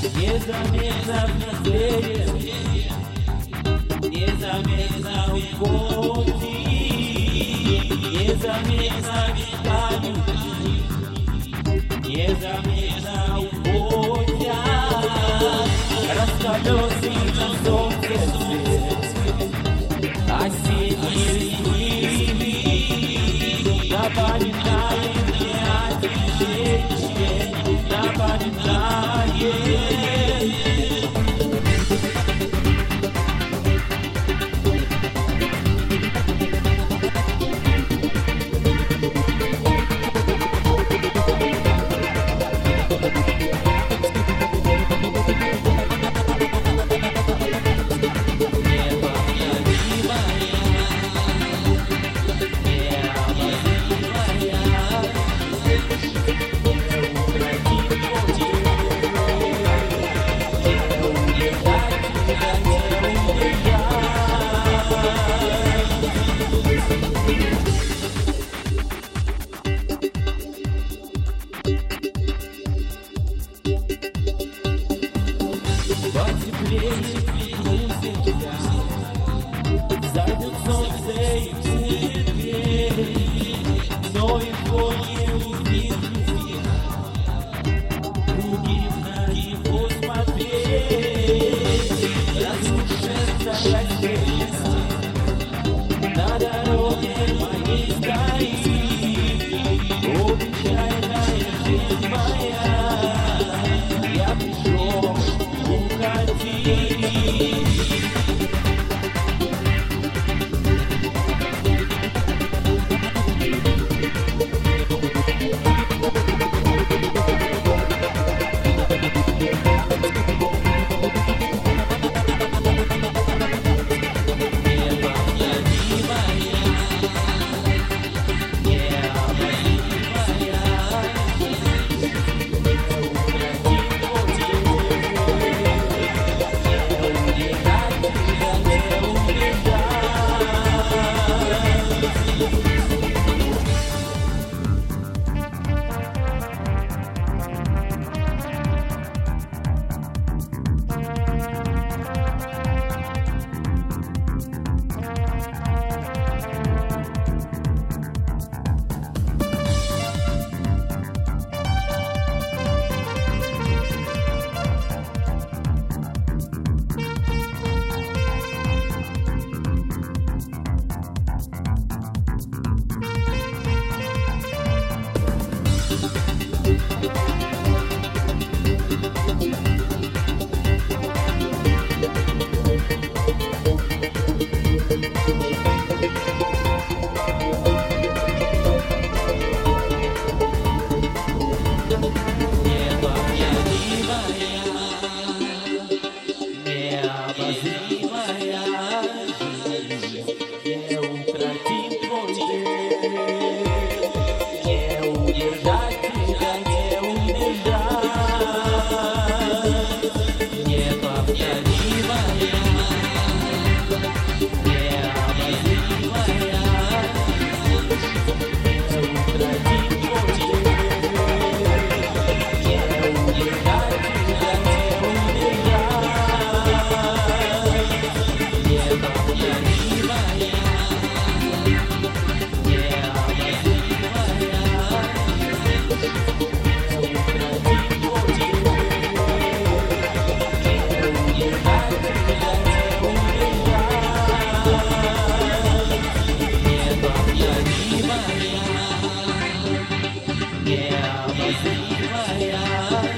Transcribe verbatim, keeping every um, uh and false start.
Nie zamierzam w chwilę, nie zamierzam w płoci, nie zamierzam w staniu, nie zamierzam w płociach. Раскаленный на солнце свет, осенний снег напоминает мне о тебе, напоминает. Зайдет солнце и цветет, но его не увидит, другим на него смотреть. Разрушится рассеянность, на дороге моей стоит обещанная жизнь моя. Я пришел уходить. Yeah,